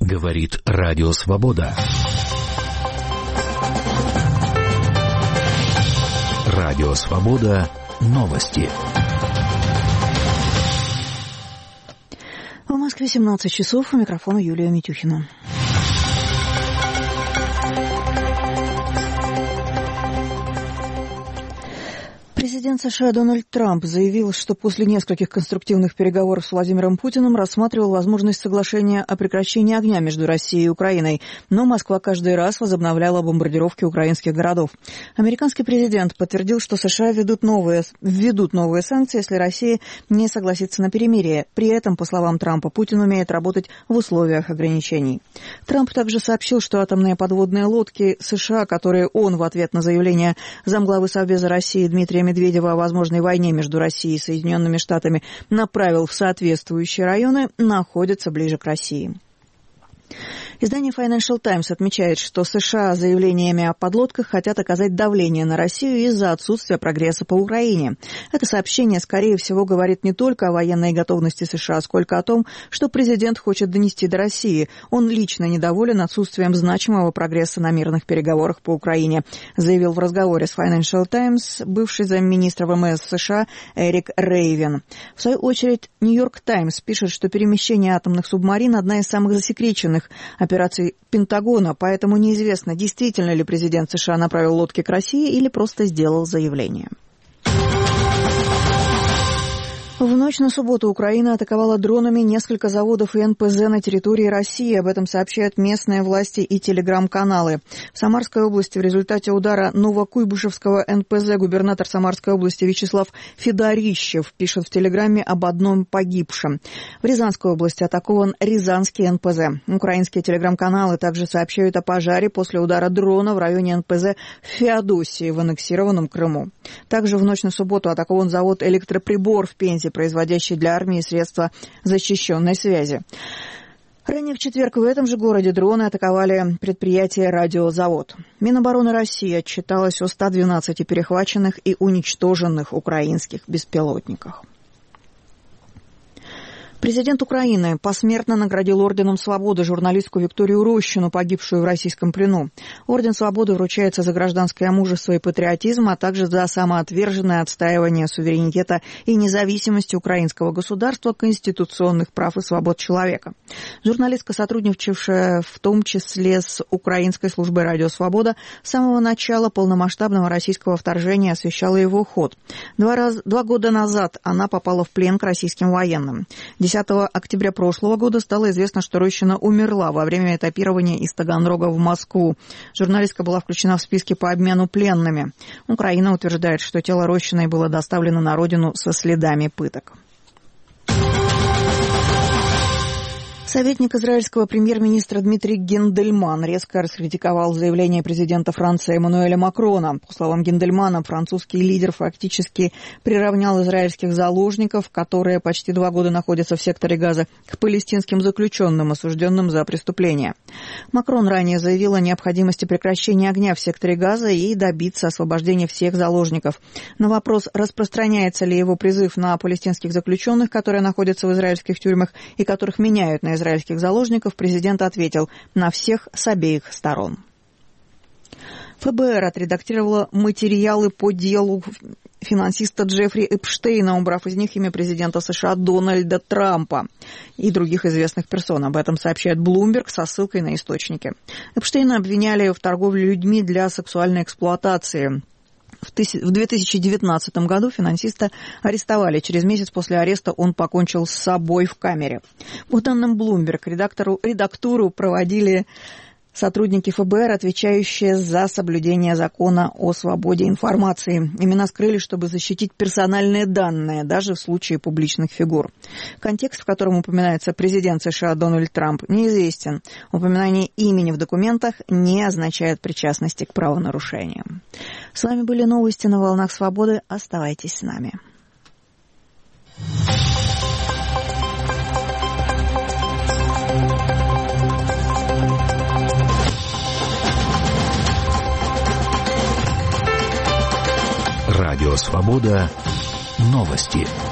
Говорит Радио Свобода. Радио Свобода. Новости. В Москве 17 часов. У микрофона Юлия Митюхина. Президент США Дональд Трамп заявил, что после нескольких конструктивных переговоров с Владимиром Путиным рассматривал возможность соглашения о прекращении огня между Россией и Украиной, но Москва каждый раз возобновляла бомбардировки украинских городов. Американский президент подтвердил, что США введут новые санкции, если Россия не согласится на перемирие. При этом, по словам Трампа, Путин умеет работать в условиях ограничений. Трамп также сообщил, что атомные подводные лодки США, которые он в ответ на заявление замглавы Совбеза России Дмитрия Медведева о возможной войне между Россией и Соединенными Штатами направил в соответствующие районы, находятся ближе к России. Издание Financial Times отмечает, что США заявлениями о подлодках хотят оказать давление на Россию из-за отсутствия прогресса по Украине. Это сообщение, скорее всего, говорит не только о военной готовности США, сколько о том, что президент хочет донести до России. Он лично недоволен отсутствием значимого прогресса на мирных переговорах по Украине, заявил в разговоре с Financial Times бывший замминистра ВМС США Эрик Рейвен. В свою очередь, Нью-Йорк Таймс пишет, что перемещение атомных субмарин – одна из самых засекреченных операций Пентагона, поэтому неизвестно, действительно ли президент США направил лодки к России или просто сделал заявление. В ночь на субботу Украина атаковала дронами несколько заводов и НПЗ на территории России. Об этом сообщают местные власти и телеграм-каналы. В Самарской области в результате удара Новокуйбышевского НПЗ губернатор Самарской области Вячеслав Федорищев пишет в телеграме об одном погибшем. В Рязанской области атакован Рязанский НПЗ. Украинские телеграм-каналы также сообщают о пожаре после удара дрона в районе НПЗ в Феодосии в аннексированном Крыму. Также в ночь на субботу атакован завод «Электроприбор» в Пензе, производящий для армии средства защищенной связи. Ранее в четверг в этом же городе дроны атаковали предприятие «Радиозавод». Минобороны России отчиталось о 112 перехваченных и уничтоженных украинских беспилотниках. Президент Украины посмертно наградил Орденом Свободы журналистку Викторию Рощину, погибшую в российском плену. Орден Свободы вручается за гражданское мужество и патриотизм, а также за самоотверженное отстаивание суверенитета и независимости украинского государства, конституционных прав и свобод человека. Журналистка, сотрудничавшая в том числе с Украинской службой «Радио Свобода», с самого начала полномасштабного российского вторжения освещала его ход. 2 года назад она попала в плен к российским военным. 10 октября прошлого года стало известно, что Рощина умерла во время этапирования из Таганрога в Москву. Журналистка была включена в списки по обмену пленными. Украина утверждает, что тело Рощиной было доставлено на родину со следами пыток. Советник израильского премьер-министра Дмитрий Гендельман резко раскритиковал заявление президента Франции Эммануэля Макрона. По словам Гендельмана, французский лидер фактически приравнял израильских заложников, которые почти 2 года находятся в секторе Газа, к палестинским заключенным, осужденным за преступления. Макрон ранее заявил о необходимости прекращения огня в секторе Газа и добиться освобождения всех заложников. На вопрос, распространяется ли его призыв на палестинских заключенных, которые находятся в израильских тюрьмах и которых меняют на израильских заложников, президент ответил: на всех с обеих сторон. ФБР отредактировала материалы по делу финансиста Джеффри Эпштейна, убрав из них имя президента США Дональда Трампа и других известных персон. Об этом сообщает Bloomberg со ссылкой на источники. Эпштейна обвиняли в торговле людьми для сексуальной эксплуатации. В 2019 году финансиста арестовали. Через месяц после ареста он покончил с собой в камере. По данным Bloomberg, редактуру проводили сотрудники ФБР, отвечающие за соблюдение закона о свободе информации. Имена скрыли, чтобы защитить персональные данные, даже в случае публичных фигур. Контекст, в котором упоминается президент США Дональд Трамп, неизвестен. Упоминание имени в документах не означает причастности к правонарушениям. С вами были новости на волнах свободы. Оставайтесь с нами. Радио Свобода. Новости.